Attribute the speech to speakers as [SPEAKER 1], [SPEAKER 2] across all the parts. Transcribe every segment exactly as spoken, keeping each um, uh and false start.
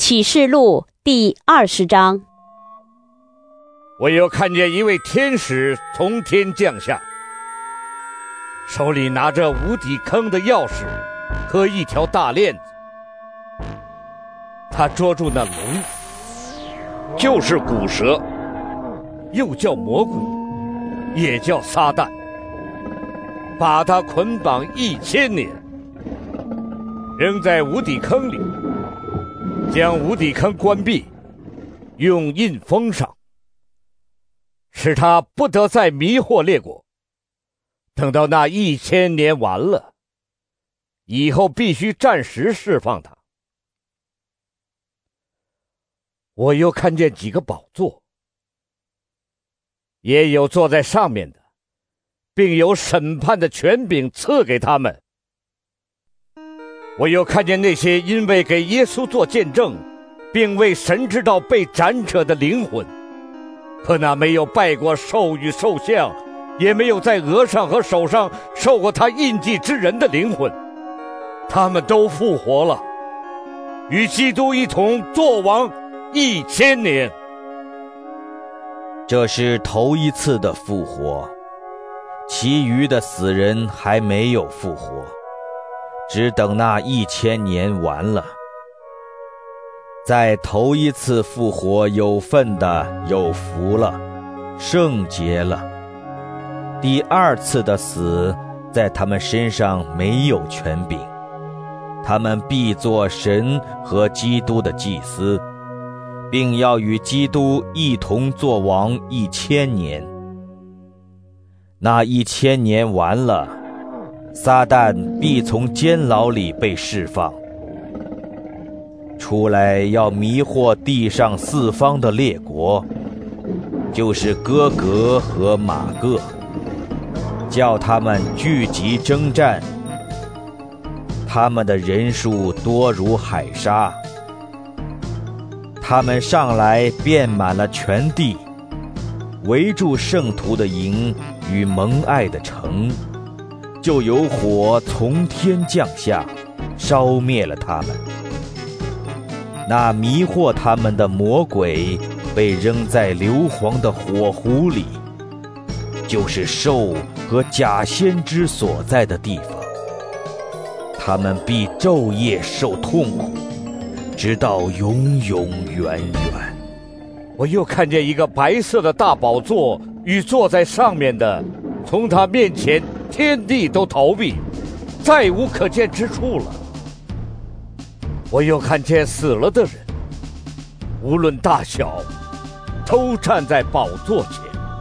[SPEAKER 1] 启示录第二十章。
[SPEAKER 2] 我又看见一位天使从天降下，手里拿着无底坑的钥匙和一条大链子。他捉住那龙，就是古蛇，又叫魔鬼，也叫撒旦，把他捆绑一千年，扔在无底坑里，将无底坑关闭，用印封上，使他不得再迷惑列国。等到那一千年完了以后，必须暂时释放他。我又看见几个宝座，也有坐在上面的，并有审判的权柄赐给他们。我又看见那些因为给耶稣做见证，并为神之道被斩扯的灵魂，和那没有拜过兽与兽像，也没有在额上和手上受过他印记之人的灵魂，他们都复活了，与基督一同作王一千年。
[SPEAKER 3] 这是头一次的复活，其余的死人还没有复活，只等那一千年完了。在头一次复活有份的有福了，圣洁了。第二次的死在他们身上没有权柄，他们必做神和基督的祭司，并要与基督一同作王一千年。那一千年完了，撒旦必从监牢里被释放，出来要迷惑地上四方的列国，就是哥格和马各，叫他们聚集征战。他们的人数多如海沙，他们上来遍满了全地，围住圣徒的营与蒙爱的城，就有火从天降下，烧灭了他们。那迷惑他们的魔鬼被扔在硫磺的火湖里，就是兽和假先知所在的地方。他们必昼夜受痛苦，直到永永远远。
[SPEAKER 2] 我又看见一个白色的大宝座与坐在上面的，从他面前天地都逃避，再无可见之处了。我又看见死了的人，无论大小，都站在宝座前。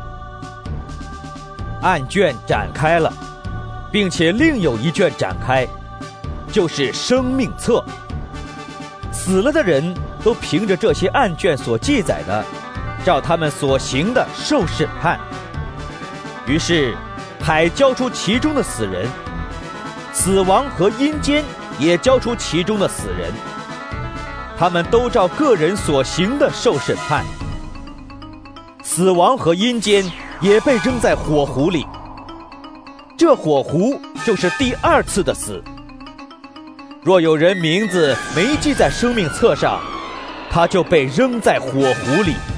[SPEAKER 3] 案卷展开了，并且另有一卷展开，就是生命册。死了的人都凭着这些案卷所记载的，照他们所行的受审判。于是海交出其中的死人，死亡和阴间也交出其中的死人，他们都照个人所行的受审判。死亡和阴间也被扔在火湖里，这火湖就是第二次的死。若有人名字没记在生命册上，他就被扔在火湖里。